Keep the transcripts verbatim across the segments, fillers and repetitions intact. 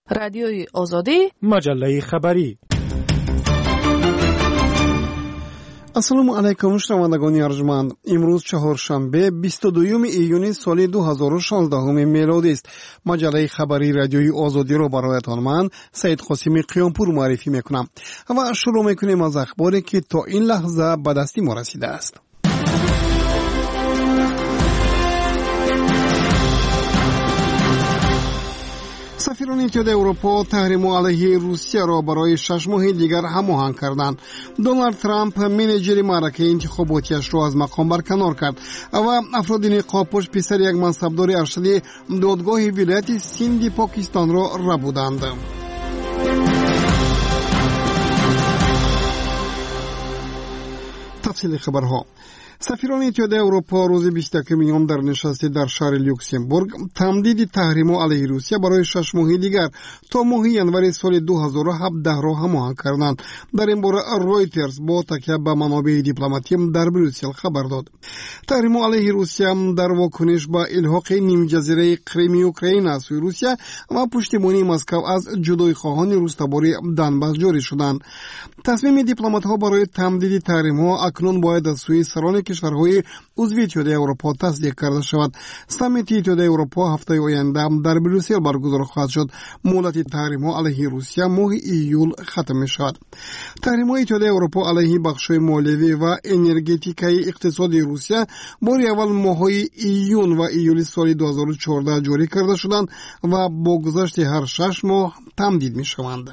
رادیوی آزادی، مجله خبری. ассалому алайкум шунавандагони арҷманд. имрӯз чаҳоршанбе бисту дуюми июни соли ду ҳазору шонздаҳуми мелодист. маҷалаи хабари радиои озодиро бароятон ман Саид Қосими Қиёнпур муаррифӣ мекунам ва шурӯъ мекунем аз ахборе ки то ин лаҳза ба дасти мо расидааст. сафирони иттиҳодияи Аврупо таҳриму алайҳи Русияро барои шаш моҳи дигар ҳамоҳанг карданд. Дональд Трамп менеҷери маъракаи интихоботиашро аз мақом барканор кард ва афроди ниқобпӯш писари як мансабдори аршади додгоҳи вилояти Синди Покистонро рабуданд. тафсили хабарҳо. сафирони иттиҳодияи Аврупо рӯзи бисту якум июн дар нишасти дар шаҳри Люксембург тамдиди таҳриму алайҳи Русия барои шаш моҳи дигар то моҳи январи соли ду ҳазору ҳабдаҳро ҳамоҳанг карданд. дар ин бора Reuters бо такя ба манобеи дипломатӣ дар Брюссел хабар дод. таҳриму алайҳи Русия дар вокуниш ба илҳоқи нимҷазираи Крими Украина аз сӯи Русия ва пуштибонии Москав аз ҷудоихоҳони рӯстабори Донбасс ҷорӣ шуданд. тасмими дипломатҳо барои тамдиди таҳримҳо акнун бояд аз сӯи сарони кишварҳои узви Иттиҳодияи Аврупо тасдиқ карда шавад. Саммити Иттиҳодияи Аврупо ҳафтаи оянда дар Брюссел баргузор хоҳад шуд. муддати таҳримҳо алайҳи Русия моҳи июл хатм мешавад. таҳримҳои Иттиҳодияи Аврупо алайҳи бахшҳои молиявӣ ва энергетикаи иқтисоди Русия бори аввал моҳҳои июн ва июли соли ду ҳазору чордаҳ ҷорӣ карда шуданд ва бо гузашти ҳар шаш моҳ тамдид мешаванд.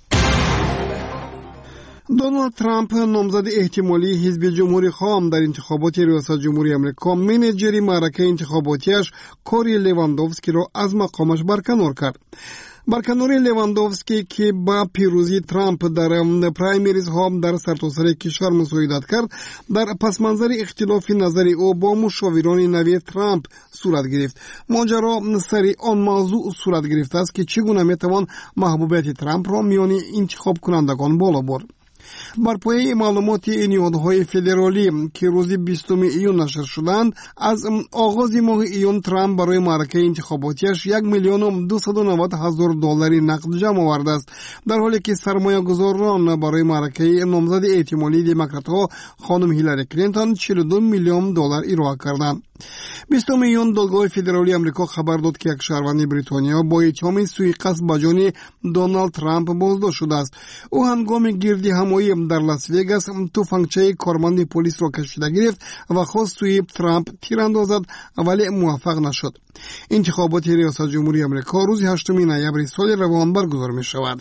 Дональд Трамп, номзади эҳтимолии ҳизби ҷумҳурихоҳ дар интихоботи риёсатҷумҳурии Амрико, менеҷери маъракаи интихоботиаш Кори Левандовскиро аз мақомаш барканор кард. барканори Левандовский ки ба пирӯзии Трамп дар праймеризҳо дар сартосари кишвар мусоидат кард, дар пасманзари ихтилофи назари ӯ бо мушовирони нави Трамп сурат гирифт. моҷаро сари он мавзӯъ сурат гирифтааст ки чӣ гуна метавон маҳбубияти Трампро миёни интихобкунандагон боло бурд. бар пояи маълумоти ниҳодҳои федералӣ ки рӯзи бистуми июн нашр шуданд, аз оғози моҳи июн Трамп барои маъракаи интихоботиаш як миллиону дусаду навад ҳазор доллари нақд ҷамъ овардааст, дар ҳоле ки сармоягузорон барои маъракаи номзади эҳтимолии демократҳо хонум Ҳиллари Клинтон чилу ду миллион доллар ироа карданд. бистуми июн додгоҳи федералии Амрико хабар дод ки як шаҳрванди Бритониё бо иттиҳоми суиқасд ба ҷони Дональд Трамп боздошт шудааст. ӯ ҳангоми гирди ҳамоӣ дар Лас-Вегас туфангчаи корманди полисро кашида гирифт ва хост сӯи Трамп тир андозад, вале муваффақ нашуд. интихоботи риёсатҷумҳурии Амрико рӯзи ҳаштуми ноябри соли равон баргузор мешавад.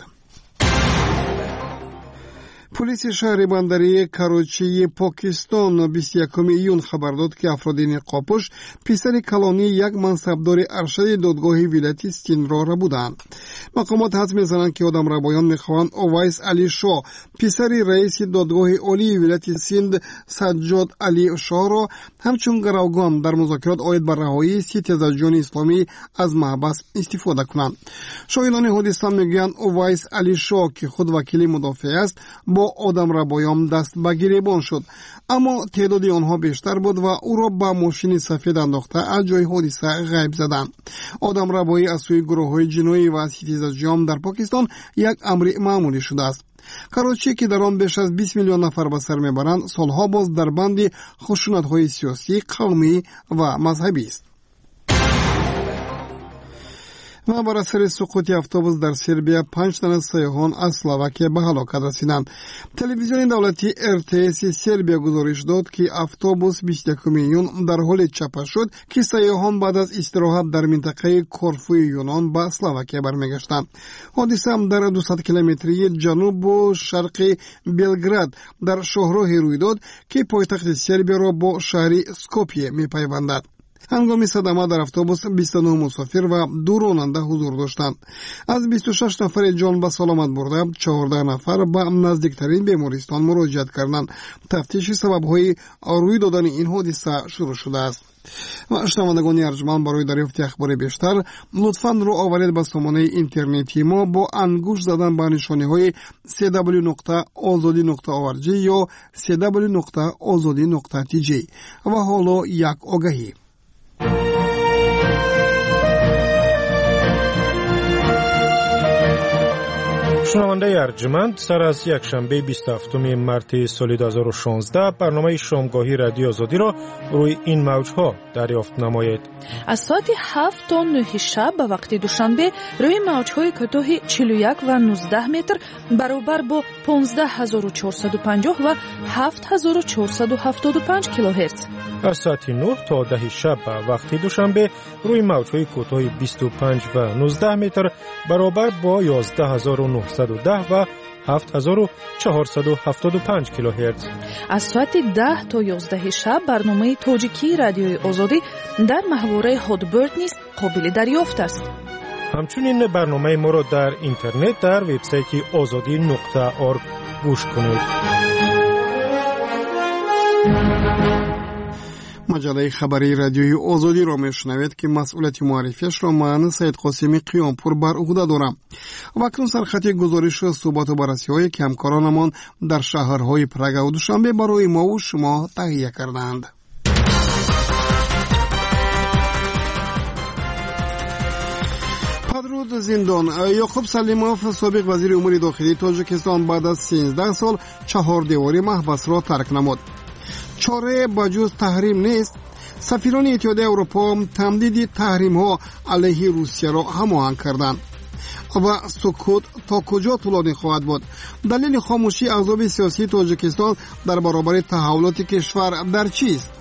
پلیس شهر بندری کراچی پاکستان بیست و یکم ایون خبر داد که افراد نقابپوش پسر کلانی یک منصبدار ارشد دادگاه ولایت سند را بودند. مقامات حدس می‌زنند که آدم ربایان می‌خواهند اویس علی شاه پسر رئیس دادگاه عالی ولایت سند سجاد علی شاه را همچون گروگان در مذاکرات عاید بر رهایی ستیزجویان اسلامی از محبس استفاده کنند. شاهدان حادثه میگویند اویس علی شاه که خود وکیل مدافع است با آدم ربایان دست به گریبان شد، اما تعداد آنها بیشتر بود و او را به ماشین سفید انداخته از جای حادثه غیب زدند. آدم ربایی از سوی گروه‌های جنایی و ستیزجویان در پاکستان یک امر معمولی شده است. کراچی که در آن بیش از بیست میلیون نفر به سر میبرند، سالها باز در بند خشونت‌های سیاسی، قومی و مذهبی است. و بر اثر سقوط اتوبوس در سربیا پنج تن سیاحان از اسلواکیه به هلاکت رسیدند. تلویزیون دولتی ار تی اس سربیا گزارش داد که اتوبوس بیست و یکم ایون در حال چپه شد که سیاحان بعد از استراحت در منطقه کورفو یونان به اسلواکیه برمیگشتند. حادثه در دویست کیلومتری جنوب و شرق بلگراد در شهرهای روی داد که پایتخت سربیا را با شهر اسکوپیه میپیوندد. هنگامی صدمه در اتوبوس بیست و نه مسافر و دو راننده حضور داشتند. از بیست و شش نفر جان به سلامت برده، چهارده نفر به نزدیکترین بیمارستان مراجعت کردند. تفتیش سبب‌های روی دادن این حادثه شروع شده است. و شنوندگان ارجمند، برای دریافت اخبار بیشتر لطفاً رو آورید به سامانه اینترنتی ما با انگشت زدن به نشانه‌های سی دبلیو نقطه آزادی نقطه او ار جی یا سی دبلیو نقطه آزادی نقطه تی جی. و حالا یک آگهی. شنونده ارجمند، سر از یک شنبه بیست و هفتم مارس سال دو هزار و شانزده برنامه شامگاهی رادیو آزادی را روی این موجها دریافت نمایید. از ساعت هفت تا نه شب به وقت دوشنبه روی موجهای کوتاه چهل و یک و نوزده متر برابر با پانزده هزار و چهارصد و پنجاه و هفت هزار و چهارصد و هفتاد و پنج کیلوهرتز. از ساعت نه تا ده شب به وقت دوشنبه روی موجهای کوتاه بیست و پنج و نوزده متر برابر با یازده هزار و نهصد و ده و هفت هزار و چهارصد و هفتاد و پنج کیلوهرتز. از ساعت ده تا یازده شب برنامه تاجیکی رادیوی آزادی در محوره هادبرد نیز قابل دریافت است. همچنین برنامه ما را در اینترنت در وبسایت آزادی نقطه org گوش کنید. مجله خبری رادیوی آزادی را میشنوید که مسئولیت معرفیش را من سید قاسمی قیامپور بر عهده دارم. و اکنون سرخط گزارش ثبات و بررسی های که همکارانمان در شهرهای پرگ و دوشنبه برای ما و شما تهیه کردند. پدرود زندان یعقوب سلیموف سابق وزیر امور داخلی تاجیکستان بعد از سیزده سال چهار دیواری محبس را ترک نمود. چاره بجز تحریم نیست. سفیران اتحادیه اروپا تمدید تحریم ها علیه روسیه را هماهنگ کردند و سکوت تا کجا طولانی خواهد بود؟ دلیل خاموشی احزاب سیاسی تاجیکستان در برابر تحولات کشور در چیست؟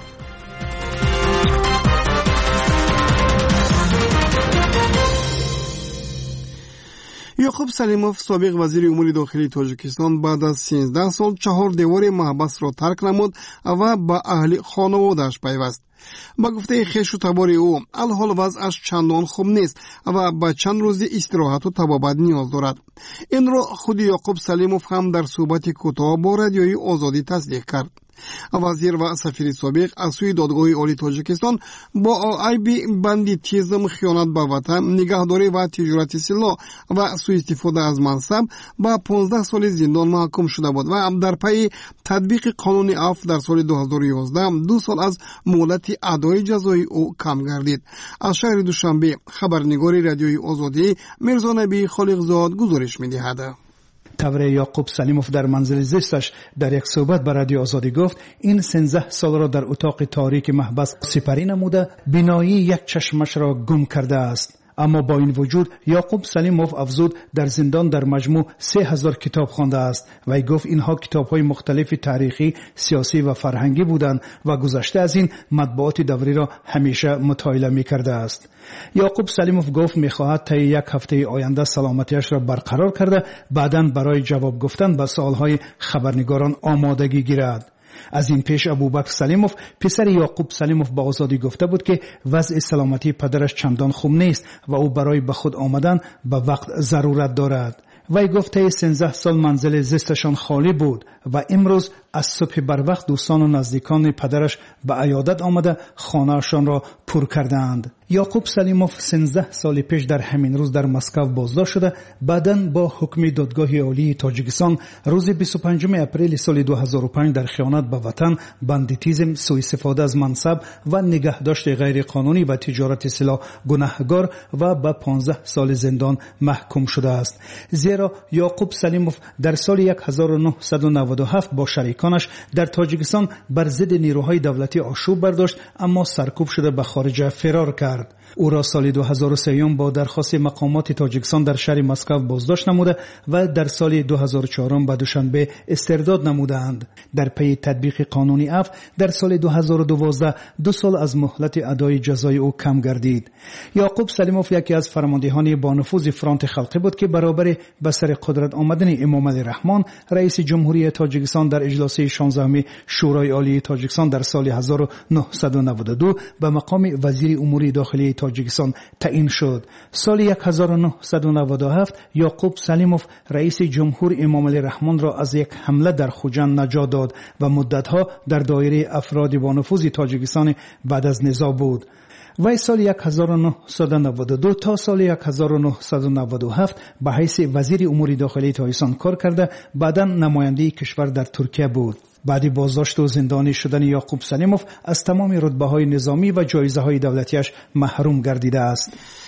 یعقوب سلیموف سابق وزیر امور داخلی تاجیکستان بعد از سیزده سال چهار دیوار محبس را ترک نمود و با اهل خانواده‌اش پیوست. با گفته خویش و تبار او الحال وضعش چندان خوب نیست و با چند روز استراحت و طبابت نیاز دارد. این را خود یعقوب سلیموف هم در صحبت کوتاه با رادیوی آزادی تصدیق کرد. وزیر و سفیر سابق از سوی دادگاه عالی تاجیکستان با عیب بندیتیزم، خیانت به وطن، نگهداری و تجارت سلاح و سوء استفاده از منصب با پانزده سال زندان محکوم شده بود و در پی تطبیق قانون عفو در سال دو هزار و یازده دو سال از مهلت ادای جزای او کم گردید. از شهر دوشنبه خبرنگار رادیوی آزادی میرزا نبی خالقزاد گزارش می‌دهد. تبره یعقوب سلیموف در منزل زیستش در یک صحبت به رادیو آزادی گفت این سیزده سال را در اتاق تاریک محبس سپری نموده، بینایی یک چشمش را گم کرده است. اما با این وجود یعقوب سلیموف افزود در زندان در مجموع سه هزار کتاب خوانده است و ای گفت اینها کتاب‌های مختلف تاریخی، سیاسی و فرهنگی بودند و گذشته از این مطبوعات دوری را همیشه مطالعه می‌کرده است. یعقوب سلیموف گفت می‌خواهد تا یک هفته آینده سلامتیش را برقرار کرده بعداً برای جواب گفتن به سوال‌های خبرنگاران آمادگی گیرد. از این پیش ابوبکر سلیموف پسر یعقوب سلیموف با آزادی گفته بود که وضع سلامتی پدرش چندان خوب نیست و او برای به خود آمدن به وقت ضرورت دارد. وی گفته سیزده سال منزل زیستشان خالی بود و امروز از صبح بر وقت دوستان و نزدیکان پدرش به عیادت آمده خانه‌شان را پر کردند. یعقوب سلیموف سیزده سال پیش در همین روز در مسکو بازداشت شده، بعداً با حکم دادگاه عالی تاجیکستان روز بیست و پنجم اپریل سال دو هزار و پنج در خیانت به وطن، بندیتیزم، سوء استفاده از منصب و نگهداشت غیر قانونی و تجارت سلاح گناهکار و به پانزده سال زندان محکوم شده است. زیرا یعقوب سلیموف در سال هزار و نهصد و نود و هفت با شریکانش در تاجیکستان بر ضد نیروهای دولتی آشوب برداشت، اما سرکوب شده به خارج فرار کرد. او را سال دو هزار و سه با درخواست مقامات تاجیکستان در شهر مسکو بازداشت نموده و در سال دو هزار و چهار به دوشنبه استرداد نمودند. در پی تطبیق قانونی عفو در سال دو هزار و دوازده دو سال از مهلت ادای جزای او کم گردید. یعقوب سلیموف یکی از فرماندهان با نفوذ فرانت خلقی بود که برابر به سر قدرت آمدن امام علی رحمان رئیس جمهوری تاجیکستان در اجلاس شانزدهم شورای عالی تاجیکستان در سال هزار و نهصد و نود و دو به مقام وزیر امور داخلی تاجیکستان تعیین شد. سال هزار و نهصد و نود و هفت یعقوب سلیموف رئیس جمهور امام علی رحمان را از یک حمله در خوجند نجات داد و مدتها در دایره افراد با نفوذ تاجیکستان بعد از نزاع بود. وی سال هزار و نهصد و نود و دو تا سال هزار و نهصد و نود و هفت به حیث وزیر امور داخلی تاجیکستان کار کرده، بعداً نماینده کشور در ترکیه بود. بعد بازداشت و زندانی شدن یعقوب سلیموف از تمام رتبه‌های نظامی و جایزه‌های دولتیش محروم گردیده است.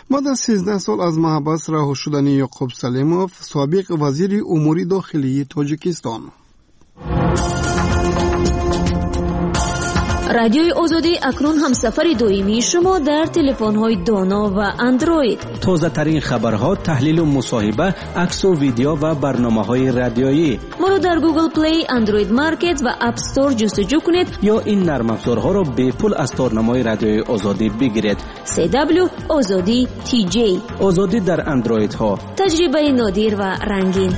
بعد از سیزده سال از محبس رها شدن یعقوب سلیموف، سابق وزیر امور داخلی تاجیکستان. رادیوی آزادی اکنون هم سفر دویمی شما در تلفن‌های دانا و اندروید. تازه ترین خبرها، تحلیل و مصاحبه، عکس و ویدیو و برنامه‌های رادیویی. ما رو در گوگل پلی، اندروید مارکت و اپ استور جستجو کنید یا این نرم افزارها را به پول از تارنمای رادیوی آزادی بگیرید. سی دبلیو آزادی تی جی. آزادی در اندروید ها. تجربه نادر و رنگین.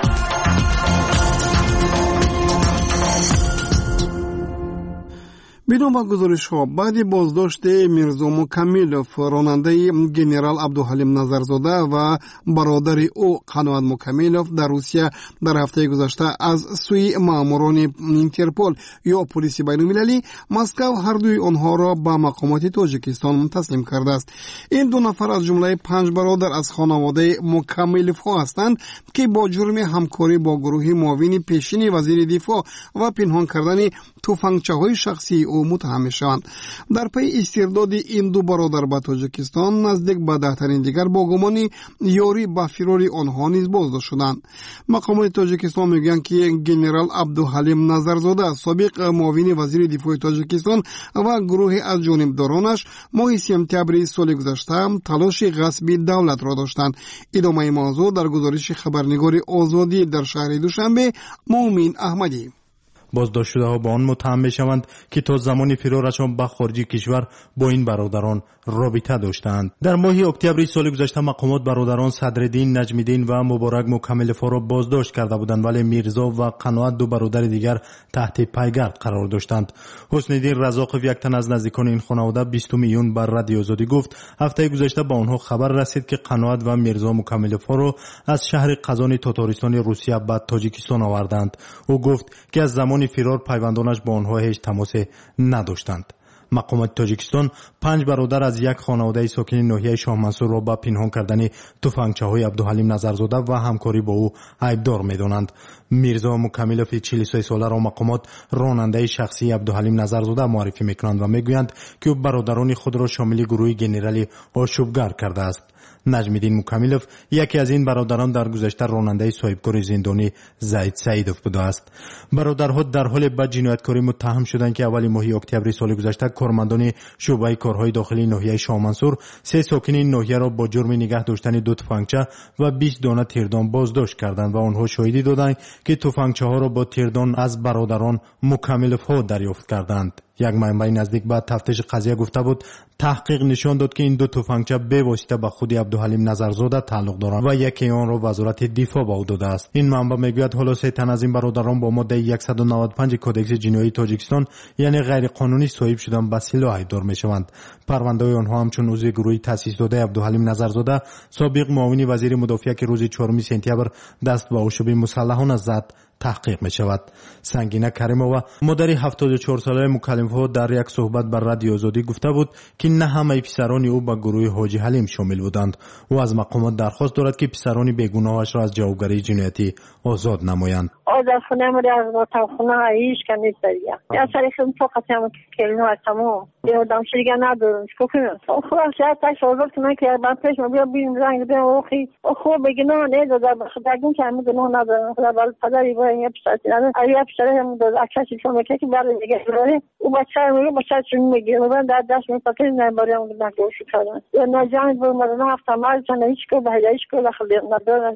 بدون با گزارش ها بعد بازداشت میرزا مکملوف، راننده گنرال عبدالحلیم نظرزاده و برادر او قنوات مکملوف در روسیه در هفته گذشته از سوی ماموران اینترپول یا پلیس بین المللی مسکو هر دوی آنها را به مقامات تاجیکستان تسلیم کرده است. این دو نفر از جمله پنج برادر از خانواده مکملوف ها هستند که با جرم همکاری با گروه معاون پیشین وزیر دفاع و پنهان کردن تفنگچه های شخصی او متهم میشوند. در پی استرداد این دو برادر به تاجیکستان، نزدیک به ده تن دیگر با گمان یاری به فرار آنها نیز بازداشت شدند. مقامات تاجیکستان میگویند که گنرال عبدالحلیم نظرزاده، سابق معاون وزیر دفاع تاجیکستان و گروه از جانبدارانش ماه سپتامبر سال گذشته تلاش غصب دولت را داشتند. ادامه موضوع در گزارش خبرنگار آزادی در شهر دوشنبه مومن احمدی. بازداشت شده ها با آن متهم می شوند که تا زمان فرارشان به خارج کشور با این برادران رابطه داشتند. در ماه اکتبر سال گذشته مقامات برادران صدرالدین نجمیدین و مبارک مکملوف را بازداشت کرده بودند، ولی میرزا و قنوات دو برادر دیگر تحت پیگرد قرار داشتند. حسن الدین رزاقوف، یک تن از نزدیکان این خانواده، بیستم ایون بر رادیو آزادی گفت هفته گذشته به آنها خبر رسید که قنوات و میرزا مکملوف را از شهر قزان تاتارستان روسیه به تاجیکستان آوردند. او گفت که از زمان فرار پیوندانش با آنها هیچ تماس نداشتند. مقامات تاجیکستان پنج برادر از یک خانواده ساکن ناحیه شاه منصور را به پنهان کردن تفنگچه‌های عبدالحلیم نظرزاده و همکاری با او ایبدار می‌دانند. میرزا مکملوف چهل و سه ساله را مقامات راننده شخصی عبدالحلیم نظرزاده معرفی می‌کنند و می‌گویند که او برادران خود را شامل گروه گنرالی آشوبگر کرده است. نجمیدین مکملوف یکی از این برادران در گذشته راننده صاحبکار زندانی زید سعیدوف بوده است. برادرها در حال به جنایتکاری متهم شدند که اول ماه اکتبر سال گذشته کارمندان شعبه کارهای داخلی ناحیه شاه منصور سه ساکن ناحیه را با جرم نگه داشتن دو تفنگچه و بیست دانه تیردان بازداشت کردند و آنها شاهدی دادند که تفنگچه ها را با تیردان از برادران مکملوف ها دریافت کردند. یک منبع نزدیک به تفتیش قضیه گفته بود تحقیق نشان داد که این دو تفنگچه به واسطه به خود عبدالحلیم نظرزاده تعلق دارند و یکی آن را وزارت دفاع به او داده است. این منبع میگوید حالا سه تن از این برادران با ماده صد و نود و پنج کدکس جنایی تاجیکستان یعنی غیر قانونی صاحب شدن به سلاح ایبدار میشوند. پرونده آنها همچون عضو گروه تأسیس داده عبدالحلیم نظرزاده، سابق معاون وزیر مدافع که روز چهارم سپتامبر دست به عشوب مسلحانه زد تحقیق می شود. سنگینه کریمووا، مادر هفتاد و چهار ساله مکلم‌ها، در یک صحبت بر رادیو آزادی گفته بود که نه همه پسران او به گروه حاجی حلیم شامل بودند. او از مقامات درخواست دارد که پسران بیگناهش را از جوابگری جنایتی آزاد نمایند. آزاد خونه مری از وطن خونه ایش کنید دریا. یا سری خیلی فقط هم کلمه و تمام. یا دامش دیگه ندارم. چیکار خب شاید تاش آزاد کنن که بعد پیش ما بیا ببینیم رنگ بیا اوخی. خب بگناه نه داده خداگون که هم گناه ندارن. خدا بال پدری با این پسری نداره. اگه پسری هم داده اکشی چون میگه که برای دیگه داره. او بچه میگه بچه چون میگه من در دست میپکه نه برای اون نگوش کردن. یا نجات بود مردم هفته مال چون هیچ کو به هیچ کو داخل نداره.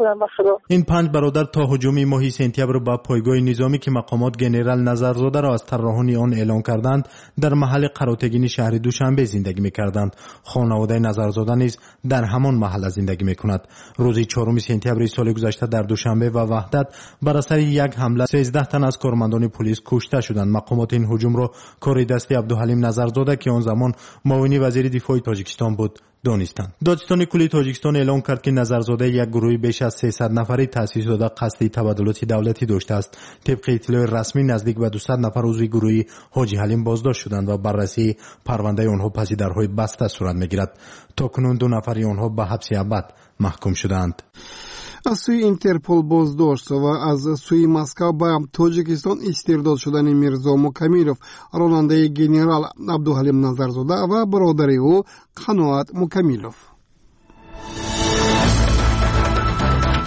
این پنج برادر تا هجوم ماه سپتامبر با پایگاه نظامی که مقامات گنرال نظرزاده را از طراحان آن اعلان کردند در محل قراتگین شهر دوشنبه زندگی می‌کردند. خانواده نظرزاده نیز در همان محل زندگی می‌کند. روز چهارم سپتامبر سال گذشته در دوشنبه و وحدت بر اثر یک حمله سیزده تن از کارمندان پلیس کشته شدند. مقامات این هجوم را کار دست عبدالحلیم نظرزاده که آن زمان معاون وزیر دفاع تاجیکستان بود دانستند. دادستان کلی تاجیکستان اعلام کرد که نظرزاده یک گروه بیش از سیصد نفری تأسیس داده قصد تبادلات دولتی داشته است. طبق اطلاع رسمی نزدیک به دویست نفر عضو گروه حاجی حلیم بازداشت شدند و بررسی پرونده آنها پس درهای بسته صورت میگیرد. تاکنون دو نفری آنها به حبس ابد محکوم شدند. از سوی اینترپول بازداشت و از سوی مسکو به تاجیکستان استرداد شدن میرزا مکملوف، راننده گنرال عبدالحلیم نظرزاده و برادر او قنوات مکملوف.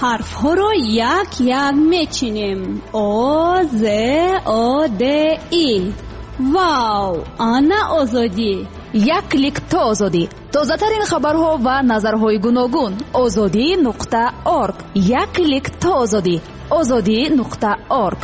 حرف ها رو یک یک میچینیم. او ز او د ای. واو، آنا آزادی. یک کلیک تا آزادی. تازه ترین خبرها و نظرهای گوناگون. آزادی نقطه اورگ. یک کلیک تا آزادی. آزادی نقطه اورگ.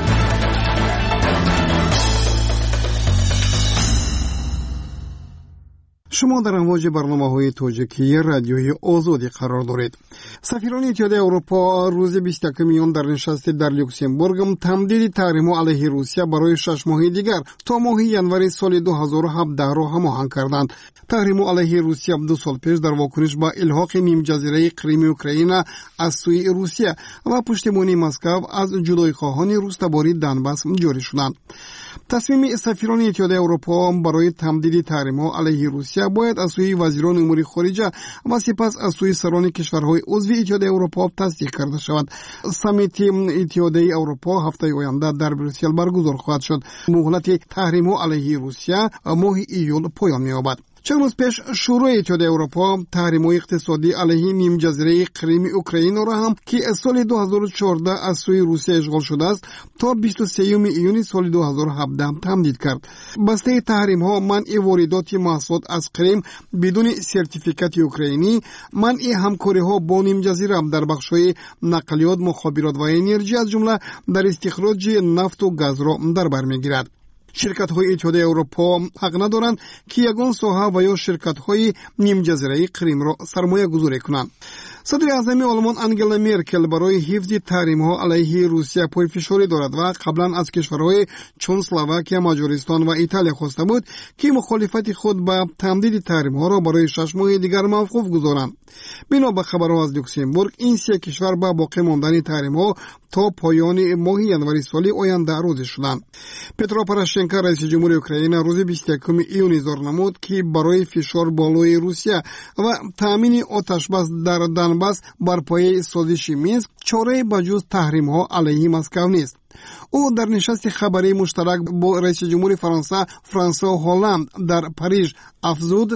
شما در امواج برنامه‌های توجیکی رادیوی آزادی قرار دارید. سفیران اتحادیه اروپا روز بیست و یک میون در نشست در لوکزامبورگ تمدید تحریم علیه روسیه برای شش ماه دیگر تا ماه ینوری سال دو هزار و هفده را هماهنگ کردند. تحریم علیه روسیه دو سال پیش در واکنش به الحاق نیم جزیره کریم اوکراین از سوی روسیه و پشتیبانی مسکو از جدایی‌خواهان روستاباری دنباس جاری شدند. تصمیم سفیران اتحادیه اروپا برای تمدید تحریم علیه روسیه باید از سوی وزیران امور خارجه و سپس از سوی سران کشورهای عضو اتحادیه اروپا تصدیق کرده شود. سمیت اتحادیه اروپا هفته آینده در بروکسل برگزار خواهد شد. مهلت تحریم علیه روسیه ماه ایول پایان می‌یابد. چند روز پیش شورای اتحادیه اروپا تحریم اقتصادی علیه نیم جزیره کریم اوکراین را هم که سال دو هزار و چهارده از سوی روسیه اشغال شده است تا بیست و سوم ایون سال دو هزار و هفده تمدید کرد. بسته تحریم ها منع واردات محصولات از کریم بدون سرتیفیکات اوکراینی، منع همکاری ها با نیم جزیره در بخش‌های نقلیات، مخابرات و انرژی از جمله در استخراج نفت و گاز را در بر میگیرد. شرکت‌های اتحادیه اروپا حق ندارند که یگان ساحه و یا شرکت‌های نیم جزیره کریم را سرمایه گذاری کنند. صدر اعظم آلمان انگلا مرکل برای حفظ تحریم‌ها علیه روسیه پای فشاری دارد و قبلا از کشورهای چون اسلواکیه، مجارستان و ایتالیا خواسته بود که مخالفت خود به تمدید تحریم‌ها را برای شش ماه دیگر موقوف گذارند. بنا به خبرها از لوکزامبورگ، این سه کشور به باقی ماندن تحریم‌ها تا پایان ماه ینوری سال آینده راضی شدند. پترو پوراشنکو رئیس جمهوری اوکراین روز بیست و یک ایون اظهار نمود که برای فشار بالای روسیه و تامین آتش بس در دنباس بر پایه سازش مینسک چاره بجز تحریم‌ها علیه مسکو نیست. او در نشست خبری مشترک با رئیس جمهوری فرانسه فرانسوا هولند در پاریژ افزود: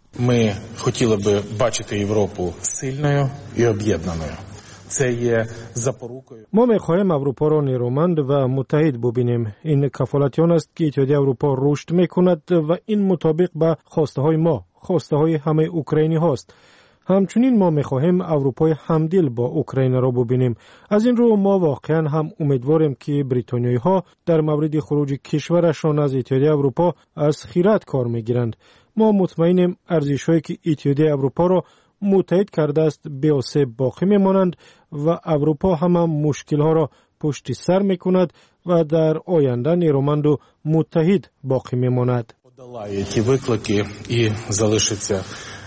Ми хотіли би бачити Європу сильною і об'єднаною. Це є запорукою. ما می‌خواهیم اروپا را نیرومند و متحد ببینیم. این کفالتیان است که اتحادیه اروپا رشد می‌کند و این مطابق به خواسته‌های ما، خواسته‌های همه اوکراینی هاست. همچنین ما می‌خواهیم اروپای همدل با اوکراین را ببینیم. از این رو ما واقعا هم امیدواریم که بریتانیایی‌ها در مورد خروج کشورشان از اتحادیه اروپا از خیرات کار می‌گیرند. ما مطمئنیم ارزش‌هایی که اتحادیه اروپا را متحد کرده است به آسیب باقی می‌مانند و اروپا هم مشکل‌ها را پشت سر می‌کند و در آینده نیرومند و متحد باقی می‌ماند. Подолає ті виклики і залишиться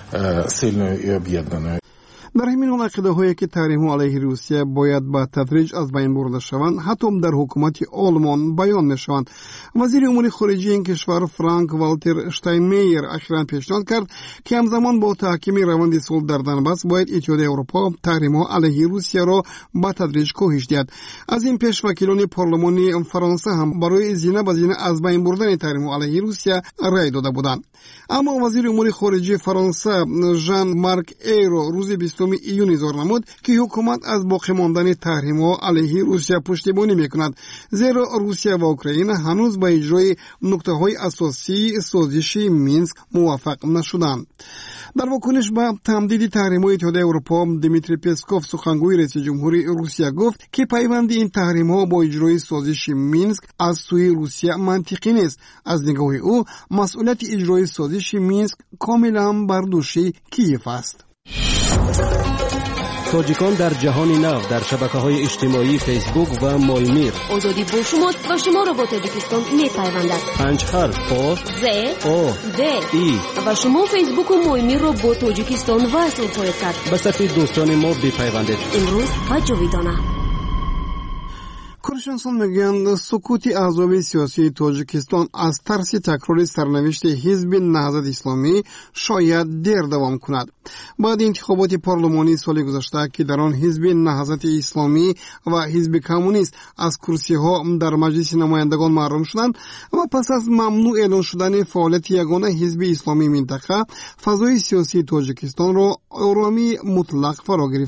сильною і об'єднаною. در همین عقیده هایی که تحریم علیه روسیه باید به تدریج از بین برده شوند، حتی در حکومت آلمان بیان می شوند. وزیر امور خارجه این کشور فرانک والتر شتاینمایر اخیراً پیشنهاد کرد که همزمان با تحکیم روند صلح در دنباس باید اتحادیه اروپا تحریم علیه روسیه را به تدریج کاهش دهد. از این پیش وکیلان پارلمانی فرانسه هم برای زینه به زینه از بین بردن تحریم علیه روسیه رای داده بودند. اما وزیر امور خارجه فرانسه ژان مارک ایرو روز بیستم ایون اظهار نمود که حکومت از باقی ماندن تحریم‌ها علیه روسیه پشتیبانی می‌کند، زیرا روسیه و اوکراین هنوز به اجرای نکته‌های اساسی سازش مینسک موافق نشدند. در واکنش به تمدید تحریم‌های اتحادیه اروپا، دیمیتری پسکوف سخنگوی رئیس جمهوری روسیه گفت که پیوند این تحریم‌ها با اجرای سازش مینسک از سوی روسیه منطقی نیست. از نگاه او مسئولیت اجرای سازش مینسک کاملا بر دوش کیف است. تاجیکان در جهان نو در شبکه‌های اجتماعی فیسبوک و مایمیر. آزادی با شما و شما را با تاجیکستان می‌پیوندد. پنج حرف آ ز آ د ای و شما فیسبوک و مایمیر را با تاجیکستان وصل خواهید کرد. به صفحه دوستان ما بپیوندید. امروز و جاویدانه. کارشناسان میگویند سکوت احزاب سیاسی تاجیکستان از ترس تکرار سرنوشت حزب نهضت اسلامی شاید دیر دوام کند. بعد انتخابات پارلمانی سال گذشته که در آن حزب نهضت اسلامی و حزب کمونیست از کرسی ها در مجلس نمایندگان محروم شدند و پس از ممنوع اعلان شدن فعالیت یگانه حزب اسلامی منطقه، فضای سیاسی تاجیکستان را آرامی مطلق فرا گرفته است.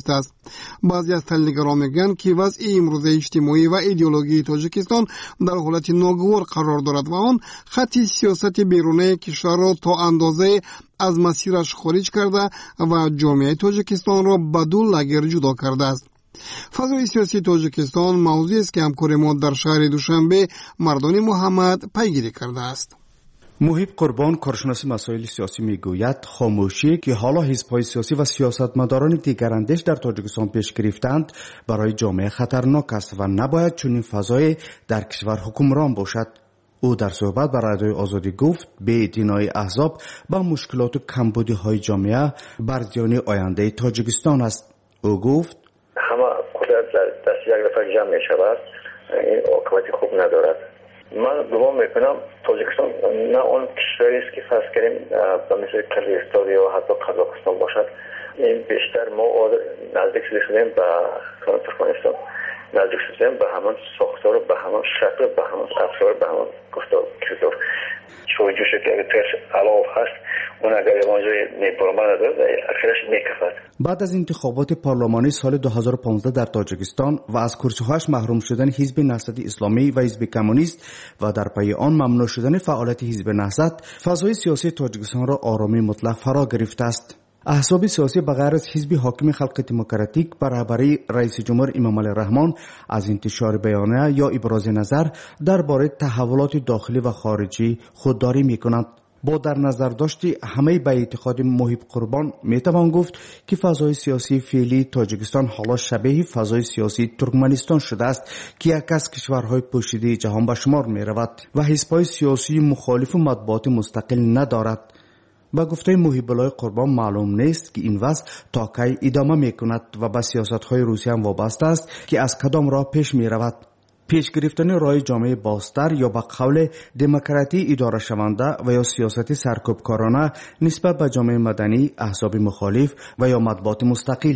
بعضی از تحلیلگران میگن که وضع امروزه اجتماعی و ایدئولوژی تاجیکستان در حالت ناگوار قرار دارد و آن خط سیاست بیرونی کشور را تا اندازه از مسیرش خارج کرده و جامعه تاجیکستان را به دو لگر جدا کرده است. فضای سیاسی تاجیکستان موضوعی است که همکار ما در شهر دوشنبه مردان محمد پیگیری کرده است. محیب قربان کارشناس مسائل سیاسی میگوید خاموشی که حالا حزب‌های سیاسی و سیاستمداران دیگراندیش در تاجیکستان پیش گرفتند برای جامعه خطرناک است و نباید چنین فضای در کشور حکمران باشد. او در صحبت با رادیوی آزادی گفت بی‌اعتنایی احزاب با مشکلات و کمبودی‌های جامعه بر زیان آینده تاجیکستان است. او گفت همه قدرت دست یک نفر جمع می‌شود، این عاقبتی خوب ندارد. من گمان میکنم تاجیکستان نه اون کشوری است که فرض کنیم به مثل کردستان یا حتی قزاقستان باشد. این بیشتر ما نزدیک شدیم به ترکمنستان، نزدیک شدیم به همان ساختار، به همان شکل، به همان افزار، به همان گفتار کردار. شوی جوشی که اگر ترش علاوه هست اون اگر یوانجای نیپارمان ندارد اخیرش میکفد. بعد از انتخابات پارلمانی سال دو هزار و پانزده در تاجیکستان و از کرسی‌هاش محروم شدن حزب نهضت اسلامی و حزب کمونیست و در پی آن ممنوع شدن فعالیت حزب نهضت، فضای سیاسی تاجیکستان را آرامی مطلق فرا گرفته است. احزاب سیاسی بغیر از حزب حاکم خلق دموکراتیک به رهبری رئیس جمهور امامعلی رحمان از انتشار بیانیه یا ابراز نظر درباره تحولات داخلی و خارجی خودداری می‌کنند. با در نظر داشتی همه به اعتقاد محیب قربان میتوان گفت که فضای سیاسی فعلی تاجیکستان حالا شبیه فضای سیاسی ترکمنستان شده است که یک از کشورهای پوشیده جهان به شمار می رود و حزب‌های سیاسی مخالف و مطبوعات مستقل ندارد. با گفته محیب الله قربان معلوم نیست که این وضع تا کی ادامه می کند و به سیاست‌های روسیه هم وابسته است که از کدام راه پیش می رود. پیش گرفتن رای جامعه بازتر یا به قول دموکراتی اداره شونده و یا سیاست سرکوبکارانه نسبت به جامعه مدنی، احزاب مخالف و یا مطبوعات مستقل.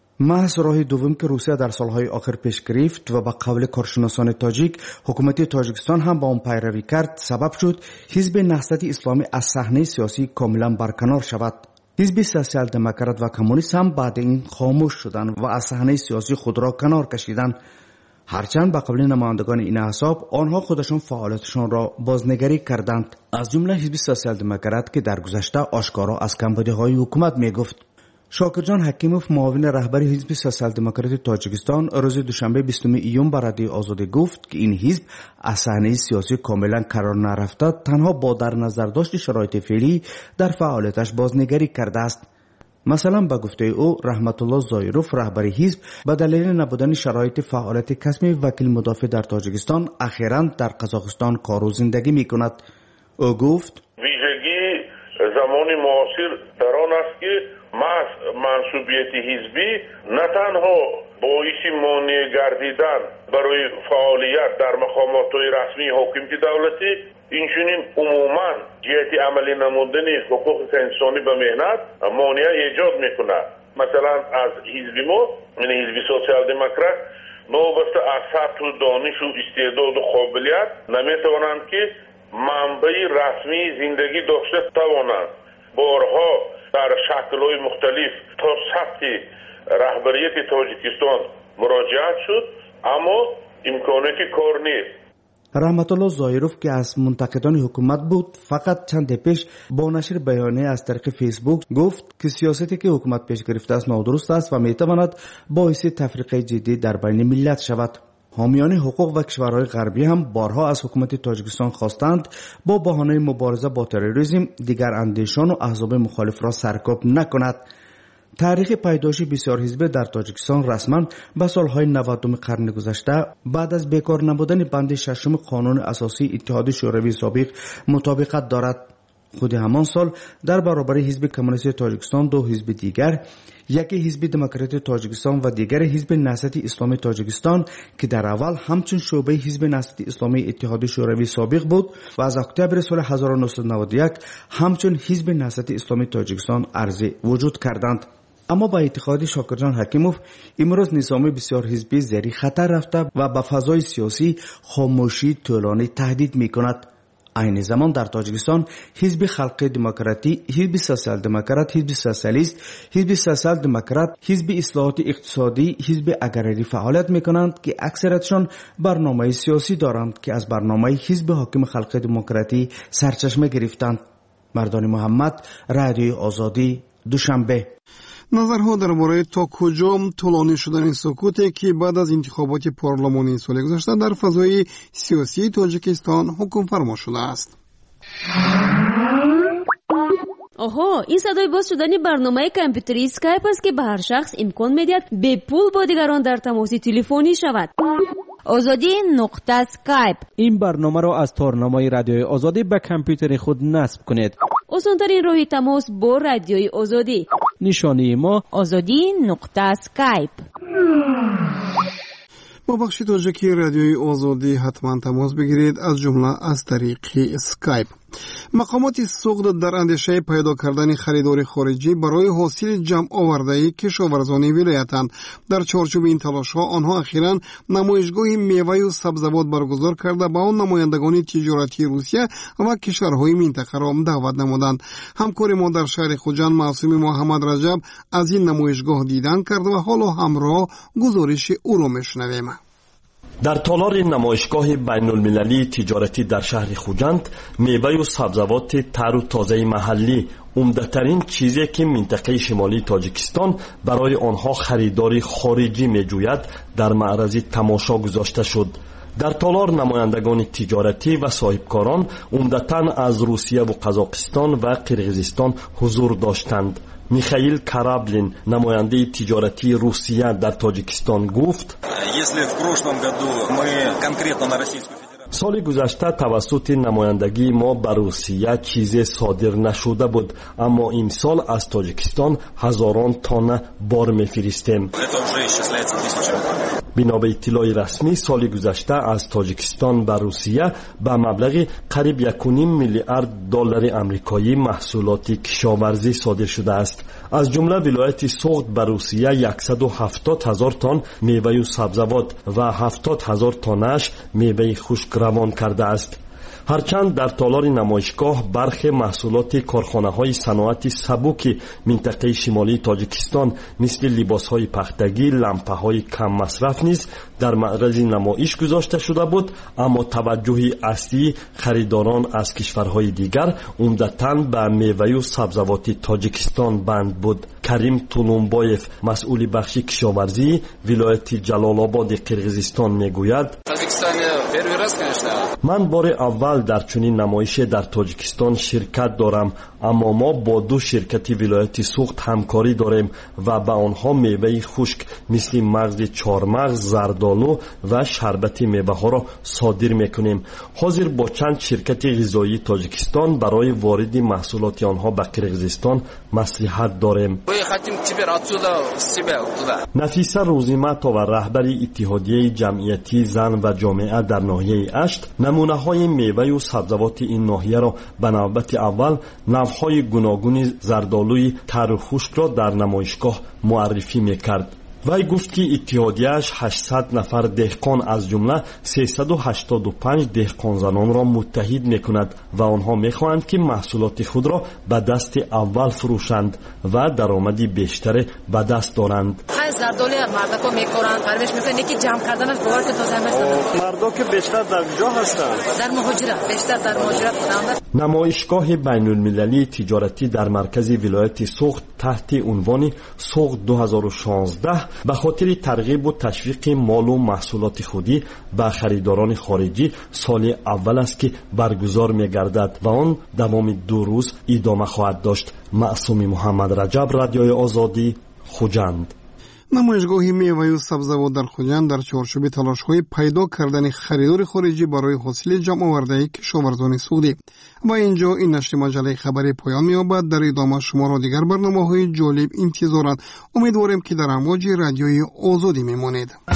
محض راه دوم که روسیه در سالهای آخر پیش گرفت و به قول کارشناسان تاجیک حکومت تاجیکستان هم با آن پیروی کرد سبب شد حزب نهضت اسلامی از صحنه سیاسی کاملا برکنار شود. حزب سوسیال دموکرات و کمونیست هم بعد این خاموش شدند و از صحنه سیاسی خود را کنار کشیدند. هرچند به قبل نمایندگان این احزاب آنها خودشان فعالیتشان را بازنگری کردند، از جمله حزب سوسیال دموکرات که در گذشته آشکارا از کمبودی‌های حکومت میگفت. شاکرجان حکیموف معاون رهبر حزب سوسیال دموکرات تاجیکستان روز دوشنبه بیستم ایون به رادیو آزادی گفت که این حزب از صحنه سیاسی کاملا قرار نرفته، تنها با در نظر داشت شرایط فعلی در فعالیتش بازنگری کرده است. مثلا به گفته او رحمت الله زایروف رهبر حزب به دلیل نبودن شرایط فعالیت کسمی وکیل مدافع در تاجیکستان اخیراً در قزاقستان کار و زندگی می کند. او گفت ویژگی زمان معاصر در آن است که منصوبیت حزبی نه تنها باعث مانع گردیدن برای فعالیت در مقامات رسمی حاکمیت دولتی، اینچنین عموما جهت عملی نمودن حقوق انسانی به مهنت مانع ایجاد میکند. مثلا از حزب ما، یعنی حزب سوسیال دموکرات، نوبسته از سطح و دانش و استعداد و قابلیت نمیتوانند که منبع رسمی زندگی داشته توانند. بارها در شکل‌های مختلف تا سطح رهبریت تاجیکستان مراجعت شد، اما امکاناتی کار نیست. رحمت الله زایروف که از منتقدان حکومت بود فقط چند پیش با نشر بیانیه از طریق فیسبوک گفت که سیاستی که حکومت پیش گرفته است نادرست است و میتواند باعث تفریقه جدی در بین ملت شود. حامیان حقوق و کشورهای غربی هم بارها از حکومت تاجیکستان خواستند با بهانه مبارزه با تروریسم دیگر اندیشان و احزاب مخالف را سرکوب نکند. تاریخ پیدایش بسیار حزب در تاجیکستان رسما به سالهای نودم قرن گذشته بعد از بیکار نبودن بند ششم قانون اساسی اتحاد شوروی سابق مطابقت دارد. خود همان سال در برابر حزب کمونیست تاجیکستان دو حزب دیگر، یکی حزب دموکرات تاجیکستان و دیگر حزب نهضت اسلامی تاجیکستان که در اول همچون شعبه حزب نهضت اسلامی اتحاد شوروی سابق بود و از اکتبر سال هزار و نهصد و نود و یک همچون حزب نهضت اسلامی تاجیکستان عرضه وجود کردند. اما با اعتقاد شاکرجان حکیموف امروز نظام بسیار حزبی زیر خطر رفته و به فضای سیاسی خاموشی طولانی تهدید می کند. عین زمان در تاجیکستان حزب خلق دموکراتی، حزب سوسیال دموکرات، حزب سوسیالیست، حزب سوسیال دموکرات، حزب اصلاحات اقتصادی، حزب اگرری فعالیت میکنند که اکثریتشان برنامه سیاسی دارند که از برنامه حزب حاکم خلق دموکراتی سرچشمه گرفتند. مردان محمد، رادیوی آزادی، دوشنبه. نظرها درباره تا کجا طولانی شدن سکوتی که بعد از انتخابات پارلمانی سال گذشته در فضای سیاسی تاجیکستان حکم فرما شده است. آها، این صدای باز شدن برنامه کامپیوتری اسکایپ است که به هر شخص امکان میدهد به پول با دیگران در تماس تلفنی شود. آزادی نقطه اسکایپ. این برنامه را از تارنمای رادیوی آزادی به کامپیوتر خود نصب کنید. آسان‌ترین راه تماس با رادیوی آزادی. نشانی ما آزادی نقطه اسکایپ. با بخش تاجیکی رادیوی آزادی حتما تماس بگیرید، از جمله از طریق اسکایپ. مقامات سوق در اندیشه پیدا کردن خریدار خارجی برای حاصل جمع آورده‌ای کشاورزان ولایتند. در چارچوب این تلاش‌ها آنها اخیراً نمایشگاه میوه و سبزیجات برگزار کرده با آن نمایندگان تجارتی روسیه و کشورهای منطقه را دعوت نمودند. همکار ما در شهر خوجند معصوم محمد رجب از این نمایشگاه دیدن کرد و حالا همراه گزارش او را میشنویم. در تالار نمایشگاه بین المللی تجارتی در شهر خوجند، میوه و سبزیجات تر و تازه محلی عمده‌ترین چیزی که منطقه شمالی تاجیکستان برای آنها خریداری خارجی می‌جوید در معرض تماشا گذاشته شد. در تالار نمایندگان تجارتی و صاحبکاران عمدتاً از روسیه و قزاقستان و قرقیزستان حضور داشتند. میخائیل کارابلین، نماینده تجارتی روسیه در تاجیکستان، گفت سال گذشته توسط نمایندگی ما به روسیه چیزی صادر نشده بود، اما امسال از تاجیکستان هزاران تانه بار میفرستیم. بنا به اطلاع رسمی سال گذشته از تاجیکستان به روسیه به مبلغ قریب یک و نیم میلیارد دلار آمریکایی محصولات کشاورزی صادر شده است. از جمله ولایت سوخت به روسیه صد و هفتاد هزار تن میوه و سبزیجات و هفتاد هزار تنش میوه خشک روان کرده است. هرچند در تالار نمایشگاه برخی محصولات کارخانه‌های صنعت سبک منطقه شمالی تاجیکستان مثل لباس‌های پختگی، لامپ‌های کم مصرف نیز در معرض نمایش گذاشته شده بود، اما توجه اصلی خریداران از کشورهای دیگر عمدتاً به میوه و سبزیجات تاجیکستان بند بود. کریم تولونبایف، مسئول بخش کشاورزی ولایت جلال آباد قرقیزستان میگوید: من بار اول در چنین نمایش در تاجیکستان شرکت دارم، اما ما با دو شرکت ولایت سوخت همکاری داریم و به آنها میوه خشک مثل مغز چهارمغز، زردآلو و شربت میوه ها را صادر میکنیم. حاضر با چند شرکت غذایی تاجیکستان برای وارد محصولات آنها به قرقیزستان مصلحت داریم. نفیسه روزیمتا و رهبر اتحادیه جمعیتی زن و جامعه در ناحیه اشت نمونه های میوه و سبزیجات این ناحیه را به نوبت اول نوع‌های گوناگون زردآلوی تر و خشک را در نمایشگاه معرفی میکرد. وی گفت که اتحادیه‌اش هشتصد نفر دهقان از جمله سیصد و هشتاد و پنج دهقان زنان را متحد میکند و آنها میخواهند که محصولات خود را به دست اول فروشند و درآمدی بیشتر به دست دارند. زردآلو مردکا میکارند، پرورش میکنند که جمع کردن از بوار که تازه میکنند. مردم که بیشتر در کجا هستند؟ در مهاجرت، بیشتر در مهاجرت بودند. نمایشگاه بین المللی تجارتی در مرکز ولایت سوخت تحت عنوان سوخت دو هزار و شانزده به خاطر ترغیب و تشویق مال و محصولات خودی به خریداران خارجی سال اول است که برگزار می‌گردد و آن دوام دو روز ادامه خواهد داشت. معصوم محمد رجب، رادیوی آزادی، خوجند. نمایشگاه میوه و سبزیجات در خوجند در چارچوب تلاش‌های پیدا کردن خریدار خارجی برای حاصل جمع آورده‌ای کشاورزان سعودی. و اینجا این نشر مجله خبری پایان می‌یابد. در ادامه شما را دیگر برنامه‌های جالب انتظارند. امیدواریم که در امواج رادیوی آزادی میمانید.